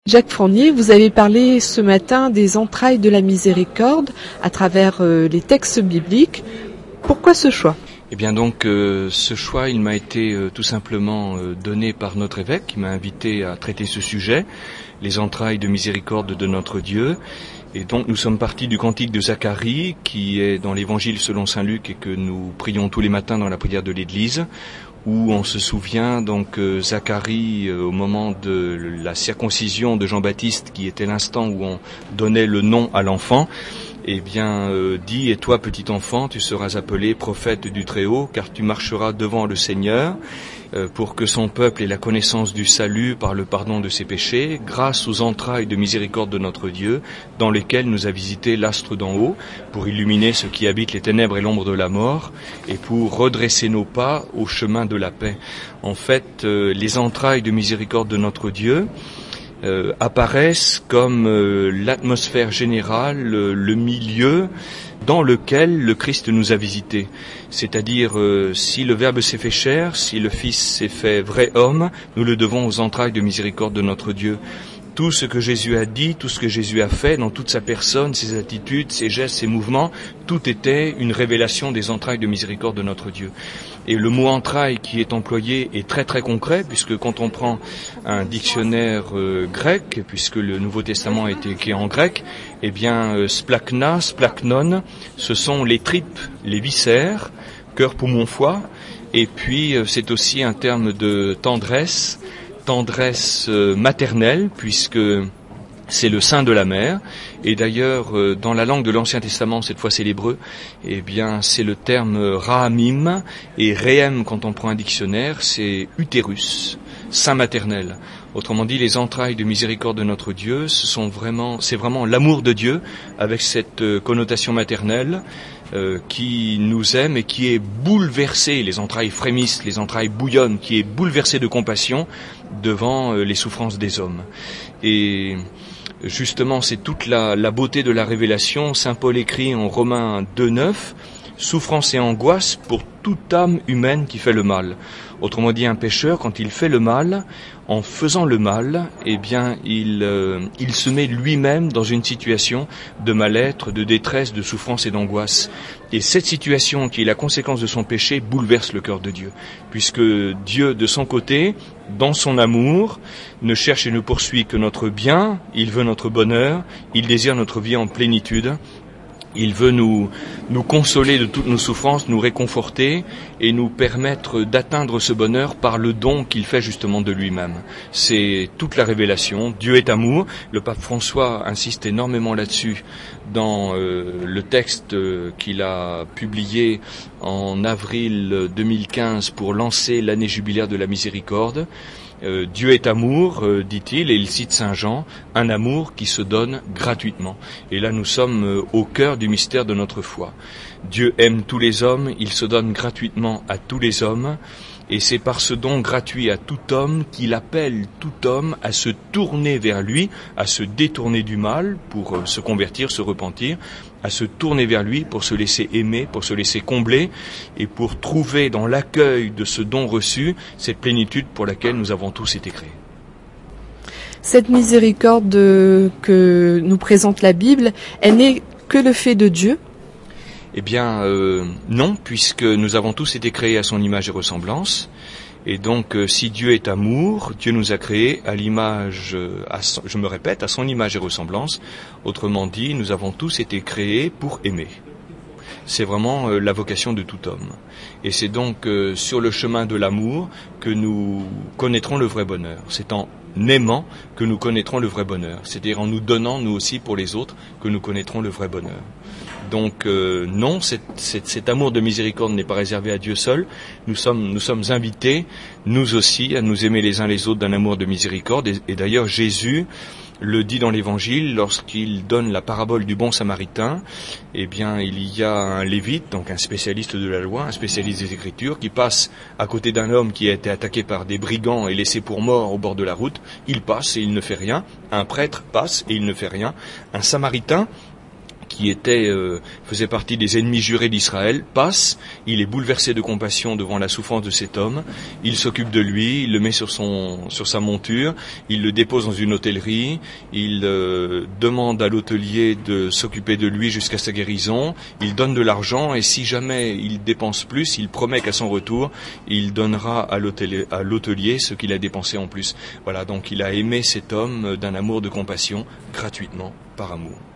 Jacques Fournier, vous avez parlé ce matin des entrailles de la miséricorde à travers les textes bibliques. Pourquoi ce choix ? Eh bien donc, ce choix, il m'a été tout simplement donné par notre évêque qui m'a invité à traiter ce sujet, les entrailles de miséricorde de notre Dieu. Et donc nous sommes partis du cantique de Zacharie qui est dans l'évangile selon saint Luc et que nous prions tous les matins dans la prière de l'Église, où on se souvient donc Zacharie au moment de la circoncision de Jean-Baptiste, qui était l'instant où on donnait le nom à l'enfant, eh bien dit: et toi petit enfant, tu seras appelé prophète du Très-Haut, car tu marcheras devant le Seigneur pour que son peuple ait la connaissance du salut par le pardon de ses péchés, grâce aux entrailles de miséricorde de notre Dieu, dans lesquelles nous a visité l'astre d'en haut, pour illuminer ceux qui habitent les ténèbres et l'ombre de la mort, et pour redresser nos pas au chemin de la paix. En fait, les entrailles de miséricorde de notre Dieu apparaissent comme l'atmosphère générale, le milieu dans lequel le Christ nous a visités. C'est-à-dire, si le Verbe s'est fait chair, si le Fils s'est fait vrai homme, nous le devons aux entrailles de miséricorde de notre Dieu. Tout ce que Jésus a dit, tout ce que Jésus a fait dans toute sa personne, ses attitudes, ses gestes, ses mouvements, tout était une révélation des entrailles de miséricorde de notre Dieu. Et le mot entraille qui est employé est très très concret, puisque quand on prend un dictionnaire grec, puisque le Nouveau Testament a été écrit en grec, eh bien splachna, splachnon, ce sont les tripes, les viscères, cœur, poumon, foie, et puis c'est aussi un terme de tendresse maternelle, puisque c'est le sein de la mère. Et d'ailleurs, dans la langue de l'Ancien Testament, cette fois c'est l'hébreu, eh bien c'est le terme rahamim, et rehem, quand on prend un dictionnaire, c'est utérus, sein maternel. Autrement dit, les entrailles de miséricorde de notre Dieu, c'est vraiment l'amour de Dieu, avec cette connotation maternelle, qui nous aime et qui est bouleversé, les entrailles frémissent, les entrailles bouillonnent, qui est bouleversé de compassion devant les souffrances des hommes. Et justement, c'est toute la beauté de la révélation. Saint Paul écrit en Romains 2,9, « Souffrance et angoisse pour toute âme humaine qui fait le mal ». Autrement dit, un pécheur, quand il fait le mal, en faisant le mal, eh bien, il se met lui-même dans une situation de mal-être, de détresse, de souffrance et d'angoisse. Et cette situation, qui est la conséquence de son péché, bouleverse le cœur de Dieu. Puisque Dieu, de son côté, dans son amour, ne cherche et ne poursuit que notre bien, il veut notre bonheur, il désire notre vie en plénitude. Il veut nous consoler de toutes nos souffrances, nous réconforter et nous permettre d'atteindre ce bonheur par le don qu'il fait justement de lui-même. C'est toute la révélation. Dieu est amour. Le pape François insiste énormément là-dessus dans le texte qu'il a publié en avril 2015 pour lancer l'année jubilaire de la miséricorde. Dieu est amour, dit-il, et il cite Saint Jean, un amour qui se donne gratuitement. Et là, nous sommes au cœur du mystère de notre foi. Dieu aime tous les hommes, il se donne gratuitement à tous les hommes, et c'est par ce don gratuit à tout homme qu'il appelle tout homme à se tourner vers lui, à se détourner du mal pour se convertir, se repentir, à se tourner vers lui pour se laisser aimer, pour se laisser combler et pour trouver dans l'accueil de ce don reçu cette plénitude pour laquelle nous avons tous été créés. Cette miséricorde que nous présente la Bible, elle n'est que le fait de Dieu ? Eh bien, non, puisque nous avons tous été créés à son image et ressemblance. Et donc, si Dieu est amour, Dieu nous a créés à l'image, je me répète, à son image et ressemblance. Autrement dit, nous avons tous été créés pour aimer. C'est vraiment la vocation de tout homme. Et c'est donc sur le chemin de l'amour que nous connaîtrons le vrai bonheur. C'est en aimant que nous connaîtrons le vrai bonheur. C'est-à-dire en nous donnant, nous aussi, pour les autres, que nous connaîtrons le vrai bonheur. Donc non, cet amour de miséricorde n'est pas réservé à Dieu seul. Nous sommes invités, nous aussi, à nous aimer les uns les autres d'un amour de miséricorde. Et d'ailleurs, Jésus le dit dans l'Évangile lorsqu'il donne la parabole du bon samaritain. Eh bien, il y a un lévite, donc un spécialiste de la loi, un spécialiste des Écritures, qui passe à côté d'un homme qui a été attaqué par des brigands et laissé pour mort au bord de la route. Il passe et il ne fait rien. Un prêtre passe et il ne fait rien. Un samaritain qui faisait partie des ennemis jurés d'Israël, passe, il est bouleversé de compassion devant la souffrance de cet homme, il s'occupe de lui, il le met sur sa monture, il le dépose dans une hôtellerie, il demande à l'hôtelier de s'occuper de lui jusqu'à sa guérison, il donne de l'argent et si jamais il dépense plus, il promet qu'à son retour, il donnera à l'hôtelier ce qu'il a dépensé en plus. Voilà, donc il a aimé cet homme d'un amour de compassion gratuitement, par amour.